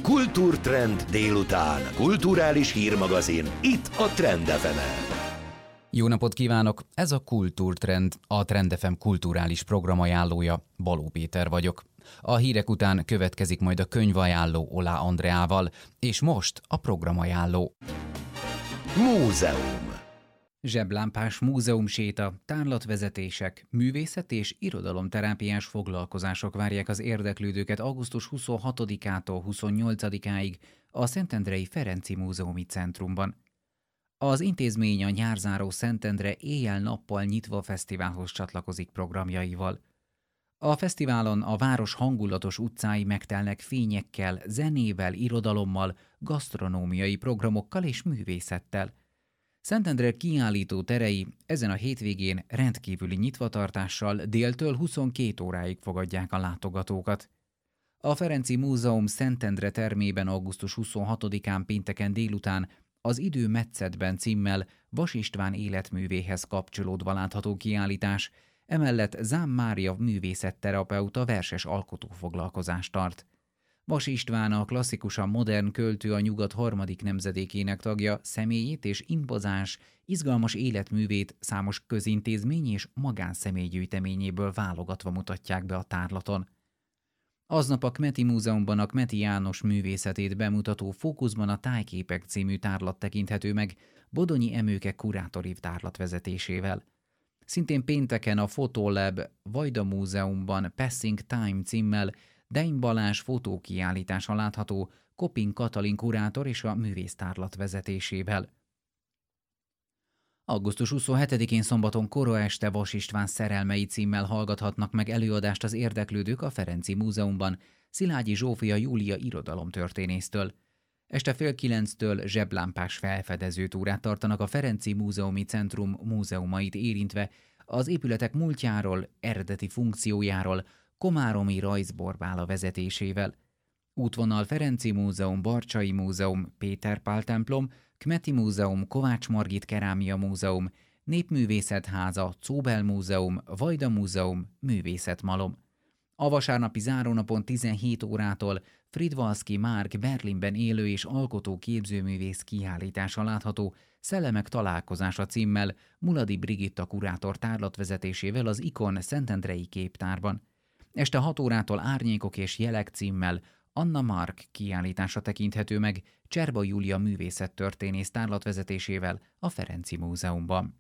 Kultúrtrend délután. Kulturális hírmagazin. Itt a Trend FM-en. Jó napot kívánok! Ez a Kultúrtrend, a Trend FM kulturális programajánlója. Baló Péter vagyok. A hírek után következik majd a könyvajánló Olá Andreával, és most a programajánló. Múzeum. Zseblámpás múzeumséta, tárlatvezetések, művészet és irodalomterápiás foglalkozások várják az érdeklődőket augusztus 26-ától 28-áig a Szentendrei Ferenczy Múzeumi Centrumban. Az intézmény a nyárzáró Szentendre éjjel-nappal nyitva fesztiválhoz csatlakozik programjaival. A fesztiválon a város hangulatos utcái megtelnek fényekkel, zenével, irodalommal, gasztronómiai programokkal és művészettel. Szentendre kiállító terei ezen a hétvégén rendkívüli nyitvatartással déltől 22 óráig fogadják a látogatókat. A Ferenczy Múzeum Szentendre termében augusztus 26-án pénteken délután az Idő metszetben címmel Vas István életművéhez kapcsolódva látható kiállítás, emellett Zám Mária művészetterapeuta verses alkotófoglalkozást tart. Vas István a klasszikusan modern költő, a nyugat harmadik nemzedékének tagja, személyét és impozáns, izgalmas életművét számos közintézmény és magánszemélygyűjteményéből válogatva mutatják be a tárlaton. Aznap a Kmeti Múzeumban a Kmeti János művészetét bemutató Fókuszban a tájképek című tárlat tekinthető meg Bodonyi Emőke kurátori tárlatvezetésével. Szintén pénteken a Photolab Vajda Múzeumban Passing Time címmel Dein Balázs fotókiállítása látható Kopin Katalin kurátor és a művésztárlat vezetésével. Augusztus 27-én szombaton kora este Vas István szerelmei címmel hallgathatnak meg előadást az érdeklődők a Ferenczy Múzeumban Szilágyi Zsófia Júlia irodalomtörténésztől. Este 8:30-től zseblámpás felfedező túrát tartanak a Ferenczy Múzeumi Centrum múzeumait érintve az épületek múltjáról, eredeti funkciójáról, Komáromi Rajzborbála vezetésével. Útvonal Ferenczy Múzeum, Barcsay Múzeum, Péter Pál templom, Kmeti Múzeum, Kovács Margit Kerámia Múzeum, Népművészetháza, Czóbel Múzeum, Vajda Múzeum, Művészetmalom. A vasárnapi zárónapon 17 órától Fridvalszky Márk Berlinben élő és alkotó képzőművész kiállítása látható Szellemek találkozása címmel Muladi Brigitta kurátor tárlatvezetésével az Ikon Szentendrei képtárban. Este 6 órától Árnyékok és jelek címmel Anna Mark kiállítása tekinthető meg Cserba Júlia művészettörténész tárlatvezetésével a Ferenczy Múzeumban.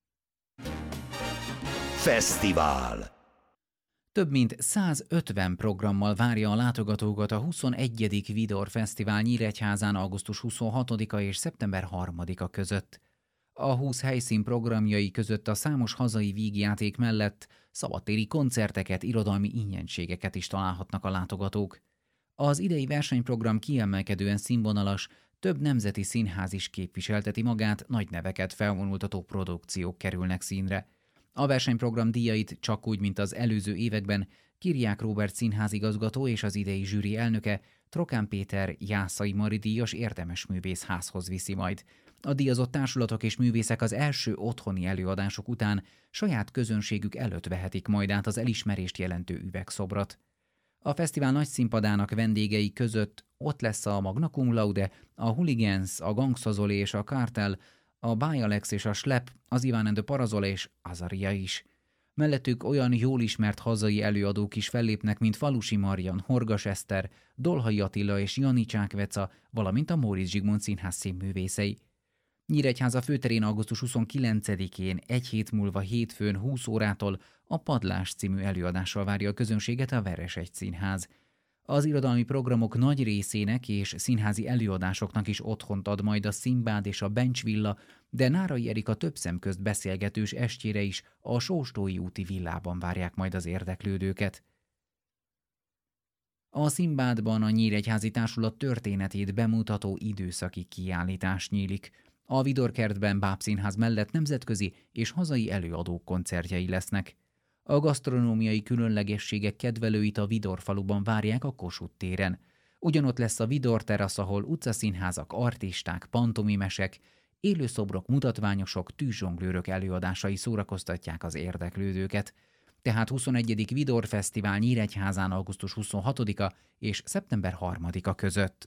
Fesztivál. Több mint 150 programmal várja a látogatókat a 21. Vidor Fesztivál Nyíregyházán augusztus 26-a és szeptember 3-a között. A 20 helyszín programjai között a számos hazai vígjáték mellett szabadtéri koncerteket, irodalmi ingyenségeket is találhatnak a látogatók. Az idei versenyprogram kiemelkedően színvonalas, több nemzeti színház is képviselteti magát, nagy neveket felvonultató produkciók kerülnek színre. A versenyprogram díjait csak úgy, mint az előző években Kiriák Róbert színházigazgató és az idei zsűri elnöke, Trokán Péter Jászai Mari díjas érdemes művész házhoz viszi majd. A díjazott társulatok és művészek az első otthoni előadások után saját közönségük előtt vehetik majd át az elismerést jelentő üvegszobrot. A fesztivál nagy színpadának vendégei között ott lesz a Magna Cum Laude, a Hooligans, a Gangsta és a Kartel, a Bajalex és a Slep, az Iván and the Parazol és Azaria is. Mellettük olyan jól ismert hazai előadók is fellépnek, mint Falusi Marian, Horgas Eszter, Dolhai Attila és Janicsák Veca, valamint a Móricz Zsigmond Színház színművészei. Nyíregyháza főterén augusztus 29-én, egy hét múlva hétfőn 20 órától a Padlás című előadással várja a közönséget a Veresegy Színház. Az irodalmi programok nagy részének és színházi előadásoknak is otthont ad majd a Szimbád és a Bencs Villa, de Nárai Erika több szem közt beszélgetős estjére is a Sóstói úti villában várják majd az érdeklődőket. A Szimbádban a Nyíregyházi Társulat történetét bemutató időszaki kiállítás nyílik. A Vidorkertben Bábszínház mellett nemzetközi és hazai előadók koncertjei lesznek. A gasztronómiai különlegességek kedvelőit a Vidorfaluban várják a Kossuth téren. Ugyanott lesz a Vidor terasz, ahol utcaszínházak, artisták, pantomimesek, élőszobrok, mutatványosok, tűzzsonglőrök előadásai szórakoztatják az érdeklődőket. tehát 21. Vidor Fesztivál Nyíregyházán augusztus 26-a és szeptember 3-a között.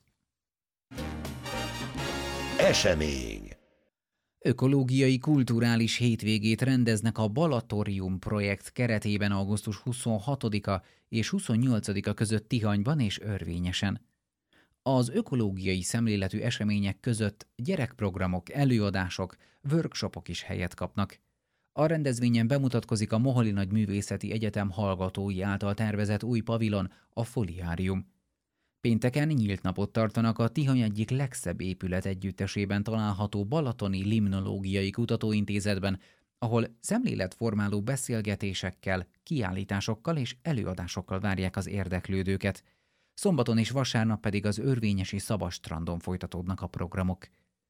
Esemény. Ökológiai kulturális hétvégét rendeznek a Balatorium projekt keretében augusztus 26-a és 28-a között Tihanyban és Örvényesen. Az ökológiai szemléletű események között gyerekprogramok, előadások, workshopok is helyet kapnak. A rendezvényen bemutatkozik a Moholi Nagyművészeti Egyetem hallgatói által tervezett új pavilon, a Foliárium. Pénteken nyílt napot tartanak a Tihany egyik legszebb épület együttesében található Balatoni Limnológiai Kutatóintézetben, ahol szemléletformáló beszélgetésekkel, kiállításokkal és előadásokkal várják az érdeklődőket. Szombaton és vasárnap pedig az örvényesi Szabadstrandon folytatódnak a programok.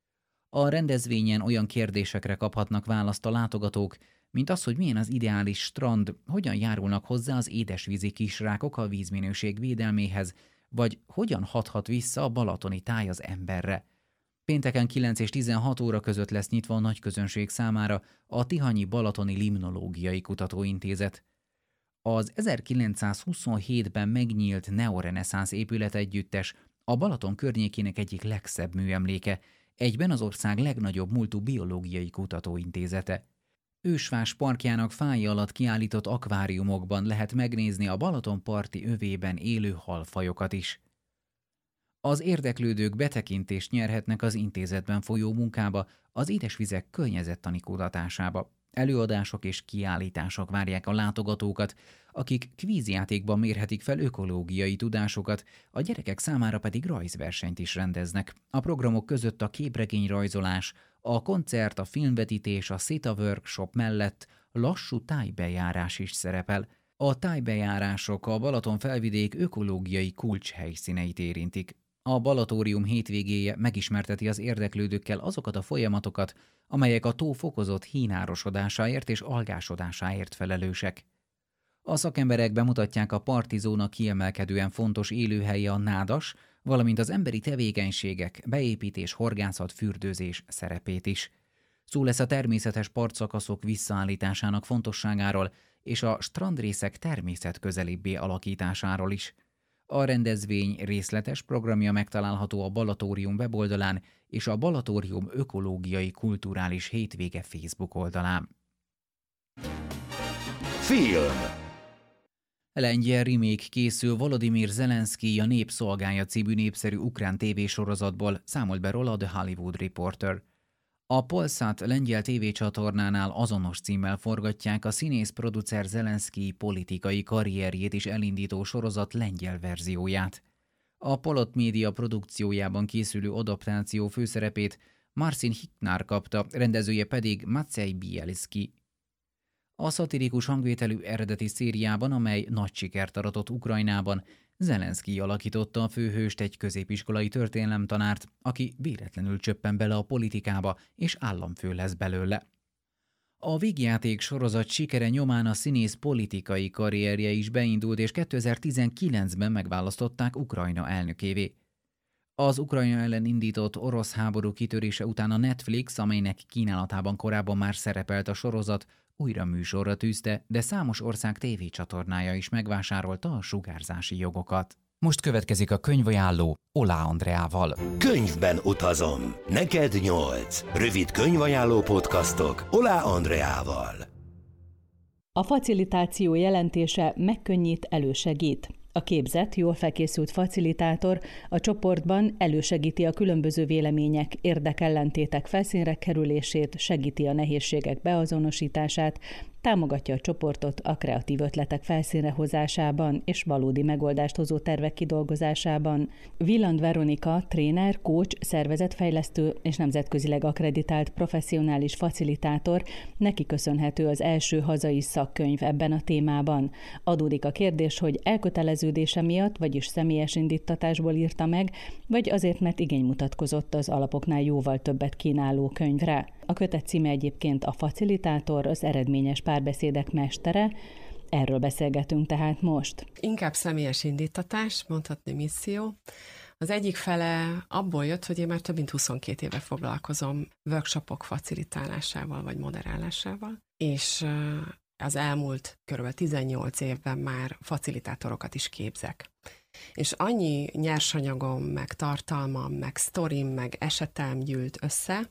A rendezvényen olyan kérdésekre kaphatnak választ a látogatók, mint az, hogy milyen az ideális strand, hogyan járulnak hozzá az édesvízi kisrákok a vízminőség védelméhez, vagy hogyan hathat vissza a balatoni táj az emberre. Pénteken 9 és 16 óra között lesz nyitva a nagyközönség számára a Tihanyi Balatoni Limnológiai Kutatóintézet. Az 1927-ben megnyílt neoreneszánsz épületegyüttes a Balaton környékének egyik legszebb műemléke, egyben az ország legnagyobb múltú biológiai kutatóintézete. Ősvás parkjának fája alatt kiállított akváriumokban lehet megnézni a Balaton parti övében élő halfajokat is. Az érdeklődők betekintést nyerhetnek az intézetben folyó munkába, az édesvizek környezettani kutatásába. Előadások és kiállítások várják a látogatókat, akik kvízjátékban mérhetik fel ökológiai tudásukat, a gyerekek számára pedig rajzversenyt is rendeznek. A programok között a képregényrajzolás, a koncert, a filmvetítés, a SETA workshop mellett lassú tájbejárás is szerepel. A tájbejárások a Balaton felvidék ökológiai kulcshelyszíneit érintik. A Balatórium hétvégéje megismerteti az érdeklődőkkel azokat a folyamatokat, amelyek a tó fokozott hínárosodásáért és algásodásáért felelősek. A szakemberek bemutatják a parti zóna kiemelkedően fontos élőhelye a nádas, valamint az emberi tevékenységek, beépítés, horgászat, fürdőzés szerepét is. Szó lesz a természetes partszakaszok visszaállításának fontosságáról és a strandrészek természetközelibbé alakításáról is. A rendezvény részletes programja megtalálható a Balatórium weboldalán és a Balatórium Ökológiai Kulturális Hétvége Facebook oldalán. Film. Lengyel remake készül Volodymyr Zelenszky A nép szolgája című népszerű ukrán tévésorozatból, számolt be róla a The Hollywood Reporter. A Polsat lengyel tévécsatornánál azonos címmel forgatják a színész-producer Zelenszky politikai karrierjét is elindító sorozat lengyel verzióját. A Polot Média produkciójában készülő adaptáció főszerepét Marcin Hiknár kapta, rendezője pedig Maciej Bielski. A szatirikus hangvételű eredeti szériában, amely nagy sikert aratott Ukrajnában, Zelenszky alakította a főhőst, egy középiskolai történelemtanárt, aki véletlenül csöppen bele a politikába, és államfő lesz belőle. A vígjáték sorozat sikere nyomán a színész politikai karrierje is beindult, és 2019-ben megválasztották Ukrajna elnökévé. Az Ukrajna ellen indított orosz háború kitörése után a Netflix, amelynek kínálatában korábban már szerepelt a sorozat, újra műsorra tűzte, de számos ország tévécsatornája is megvásárolta a sugárzási jogokat. Most következik a könyvajánló Oláh Andreával. Könyvben utazom. Neked 8. Rövid könyvajánló podcastok Oláh Andreával. A facilitáció jelentése megkönnyít, elősegít. A képzett, jól felkészült facilitátor a csoportban elősegíti a különböző vélemények, érdekellentétek felszínre kerülését, segíti a nehézségek beazonosítását, támogatja a csoportot a kreatív ötletek felszínre hozásában és valódi megoldást hozó tervek kidolgozásában. Villand Veronika, tréner, coach, szervezetfejlesztő és nemzetközileg akkreditált professzionális facilitátor, neki köszönhető az első hazai szakkönyv ebben a témában. Adódik a kérdés, hogy elköteleződése miatt, vagyis személyes indíttatásból írta meg, vagy azért, mert igény mutatkozott az alapoknál jóval többet kínáló könyvre. A kötet címe egyébként A facilitátor, az eredményes párbeszédek mestere. Erről beszélgetünk tehát most. Inkább személyes indítatás, mondhatni misszió. Az egyik fele abból jött, hogy én már több mint 22 éve foglalkozom workshopok facilitálásával vagy moderálásával, és az elmúlt kb. 18 évben már facilitátorokat is képzek. És annyi nyersanyagom, meg tartalmam, meg sztorim, meg esetem gyűlt össze,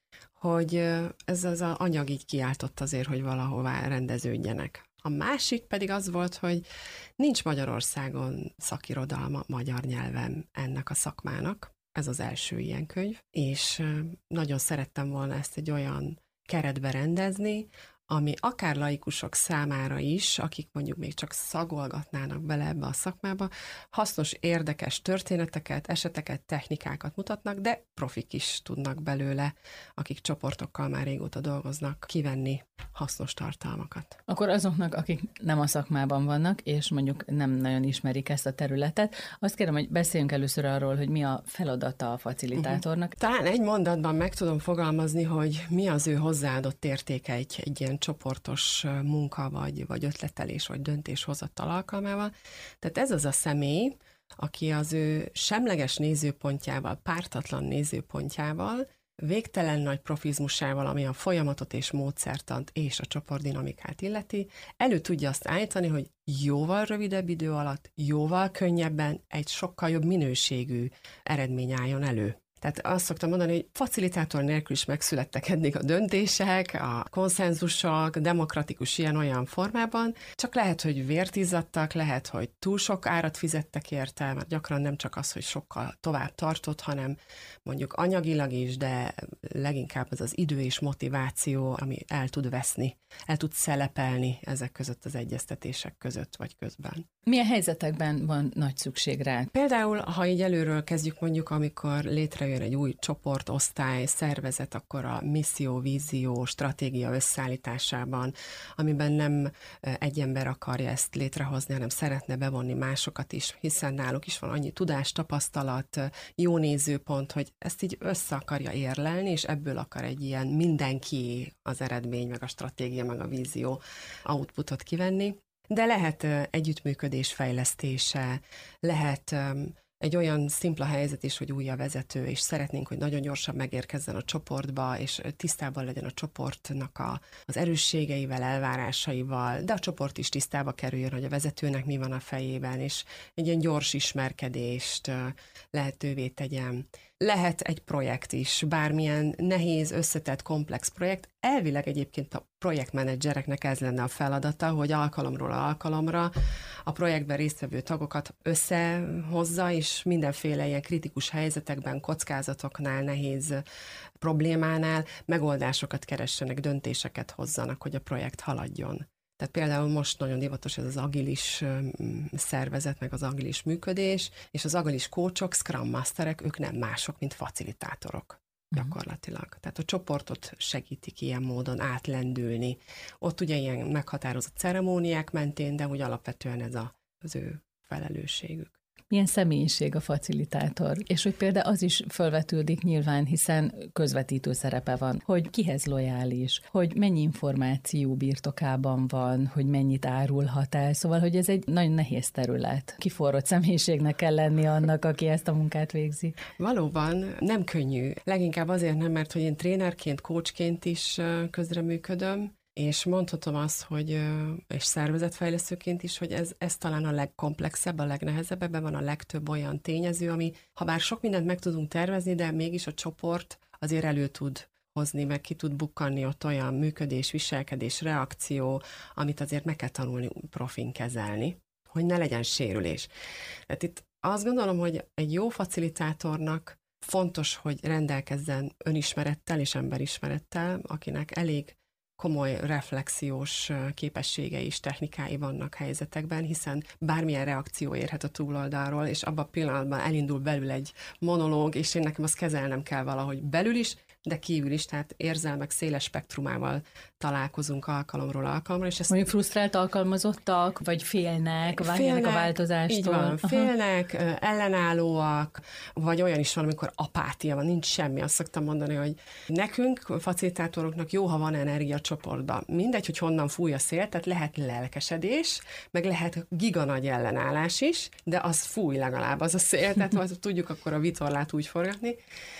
hogy ez az anyag így kiáltott azért, hogy valahová rendeződjenek. A másik pedig az volt, hogy nincs Magyarországon szakirodalma magyar nyelven ennek a szakmának. Ez az első ilyen könyv, és nagyon szerettem volna ezt egy olyan keretbe rendezni, ami akár laikusok számára is, akik mondjuk még csak szagolgatnának bele ebbe a szakmába, hasznos, érdekes történeteket, eseteket, technikákat mutatnak, de profik is tudnak belőle, akik csoportokkal már régóta dolgoznak, kivenni hasznos tartalmakat. Akkor azoknak, akik nem a szakmában vannak, és mondjuk nem nagyon ismerik ezt a területet, azt kérem, hogy beszéljünk először arról, hogy mi a feladata a facilitátornak. Talán egy mondatban meg tudom fogalmazni, hogy mi az ő hozzáadott értéke egy ilyen csoportos munka, vagy ötletelés, vagy döntéshozattal alkalmával. Tehát ez az a személy, aki az ő semleges nézőpontjával, pártatlan nézőpontjával, végtelen nagy profizmusával, ami a folyamatot és módszertant és a csoportdinamikát illeti, elő tudja azt állítani, hogy jóval rövidebb idő alatt, jóval könnyebben egy sokkal jobb minőségű eredmény álljon elő. Tehát azt szoktam mondani, hogy facilitátor nélkül is megszülettek eddig a döntések, a konszenzusok, demokratikus ilyen-olyan formában, csak lehet, hogy vért izzadtak, lehet, hogy túl sok árat fizettek érte, mert gyakran nem csak az, hogy sokkal tovább tartott, hanem mondjuk anyagilag is, de leginkább az idő és motiváció, ami el tud veszni, el tud szelepelni ezek között az egyeztetések között vagy közben. Milyen helyzetekben van nagy szükség rá? Például, ha így előről kezdjük mondjuk, amikor létrejön egy új csoport, osztály, szervezet, akkor a misszió, vízió, stratégia összeállításában, amiben nem egy ember akarja ezt létrehozni, hanem szeretne bevonni másokat is, hiszen náluk is van annyi tudás, tapasztalat, jó nézőpont, hogy ezt így össze akarja érlelni, és ebből akar egy ilyen mindenki az eredmény, meg a stratégia, meg a vízió outputot kivenni. De lehet együttműködés fejlesztése, lehet egy olyan szimpla helyzet is, hogy új a vezető, és szeretnénk, hogy nagyon gyorsan megérkezzen a csoportba, és tisztában legyen a csoportnak az erősségeivel, elvárásaival, de a csoport is tisztába kerüljön, hogy a vezetőnek mi van a fejében, és egy ilyen gyors ismerkedést lehetővé tegyen. Lehet egy projekt is, bármilyen nehéz, összetett, komplex projekt. Elvileg egyébként a projektmenedzsereknek ez lenne a feladata, hogy alkalomról alkalomra a projektben résztvevő tagokat összehozza, és mindenféle ilyen kritikus helyzetekben, kockázatoknál, nehéz problémánál megoldásokat keressenek, döntéseket hozzanak, hogy a projekt haladjon. Tehát például most nagyon divatos ez az agilis szervezet, meg az agilis működés, és az agilis coachok, scrum masterek, ők nem mások, mint facilitátorok gyakorlatilag. Tehát a csoportot segítik ilyen módon átlendülni. Ott ugye ilyen meghatározott ceremóniák mentén, de úgy alapvetően ez az ő felelősségük. Milyen személyiség a facilitátor? És hogy például az is felvetődik nyilván, hiszen közvetítő szerepe van, hogy kihez lojális, hogy mennyi információ birtokában van, hogy mennyit árulhat el, szóval, hogy ez egy nagyon nehéz terület. Kiforrott személyiségnek kell lenni annak, aki ezt a munkát végzi. Valóban nem könnyű. Leginkább azért nem, mert hogy én trénerként, coachként is közreműködöm, és mondhatom azt, hogy, és szervezetfejlesztőként is, hogy ez talán a legkomplexebb, a legnehezebb, ebben van a legtöbb olyan tényező, ami, ha bár sok mindent meg tudunk tervezni, de mégis a csoport azért elő tud hozni, meg ki tud bukkanni ott olyan működés, viselkedés, reakció, amit azért meg kell tanulni profin kezelni, hogy ne legyen sérülés. Tehát itt azt gondolom, hogy egy jó facilitátornak fontos, hogy rendelkezzen önismerettel és emberismerettel, akinek elég komoly reflexiós képességei és technikái vannak helyzetekben, hiszen bármilyen reakció érhet a túloldalról, és abban a pillanatban elindul belül egy monológ, és én nekem azt kezelnem kell valahogy belül is, de kívül is, tehát érzelmek széles spektrumával találkozunk alkalomról alkalomra. És ezt mondjuk frusztrált alkalmazottak, vagy félnek a változástól. Így van, félnek, ellenállóak, vagy olyan is van, amikor apátia van, nincs semmi. Azt szoktam mondani, hogy nekünk, facilitátoroknak jó, ha van energia a csoportban. Mindegy, hogy honnan fúj a szél, tehát lehet lelkesedés, meg lehet giganagy ellenállás is, de az fúj legalább az a szél, tehát tudjuk akkor a vitorlát úgy forgatni.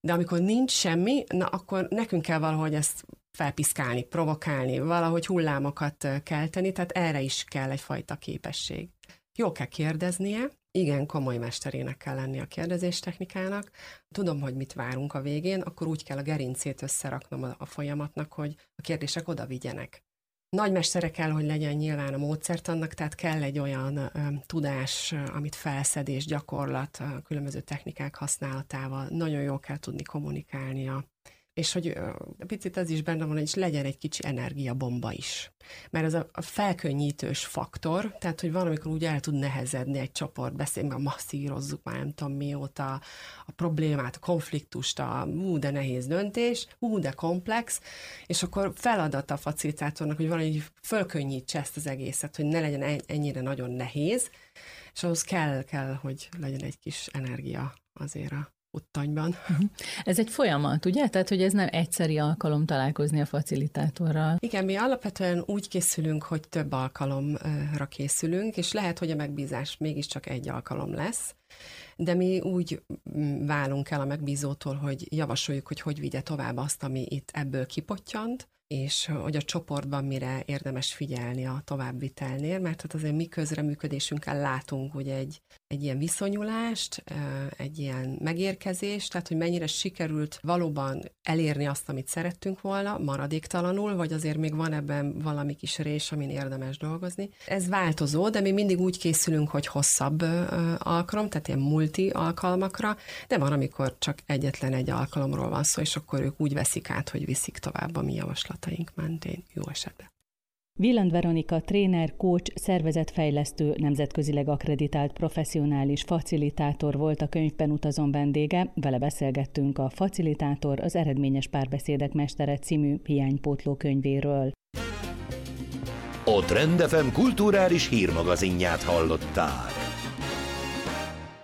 De amikor nincs semmi, na akkor nekünk kell valahogy ezt felpiszkálni, provokálni, valahogy hullámokat kelteni, tehát erre is kell egyfajta képesség. Jó kell kérdeznie, igen, komoly mesterének kell lenni a kérdezéstechnikának. Tudom, hogy mit várunk a végén, akkor úgy kell a gerincét összeraknom a folyamatnak, hogy a kérdések oda vigyenek. Nagy mestere kell, hogy legyen nyilván a módszertannak, tehát kell egy olyan tudás, amit felszed és gyakorlat, a különböző technikák használatával. Nagyon jól kell tudni kommunikálnia. És hogy picit az is benne van, hogy legyen egy kicsi energiabomba is. Mert ez a felkönnyítős faktor, tehát hogy valamikor úgy el tud nehezedni egy csoport, beszélni, masszírozzuk már nem tudom mióta a problémát, a konfliktust, de nehéz döntés, de komplex, és akkor feladat a facilitátornak, hogy valahogy fölkönnyítse ezt az egészet, hogy ne legyen ennyire nagyon nehéz, és ahhoz kell, hogy legyen egy kis energia azért a uttanyban. Ez egy folyamat, ugye? Tehát, hogy ez nem egyszeri alkalom találkozni a facilitátorral. Igen, mi alapvetően úgy készülünk, hogy több alkalomra készülünk, és lehet, hogy a megbízás mégiscsak egy alkalom lesz, de mi úgy válunk el a megbízótól, hogy javasoljuk, hogy vigye tovább azt, ami itt ebből kipottyant, és hogy a csoportban mire érdemes figyelni a továbbvitelnél, mert hát azért mi közreműködésünkkel látunk ugye egy ilyen viszonyulást, egy ilyen megérkezést, tehát hogy mennyire sikerült valóban elérni azt, amit szerettünk volna, maradéktalanul, vagy azért még van ebben valami kis rés, amin érdemes dolgozni. Ez változó, de mi mindig úgy készülünk, hogy hosszabb alkalom, tehát ilyen multi alkalmakra, de van, amikor csak egyetlen egy alkalomról van szó, és akkor ők úgy veszik át, hogy viszik tovább a mi javaslataink mentén, jó esetben. Wieland Veronika tréner, coach, szervezetfejlesztő, nemzetközileg akkreditált professzionális facilitátor volt a Könyvben utazom vendége. Vele beszélgettünk a Facilitátor, az eredményes párbeszédek mestere című hiánypótló könyvéről. A Trend FM kulturális hírmagazinját hallották.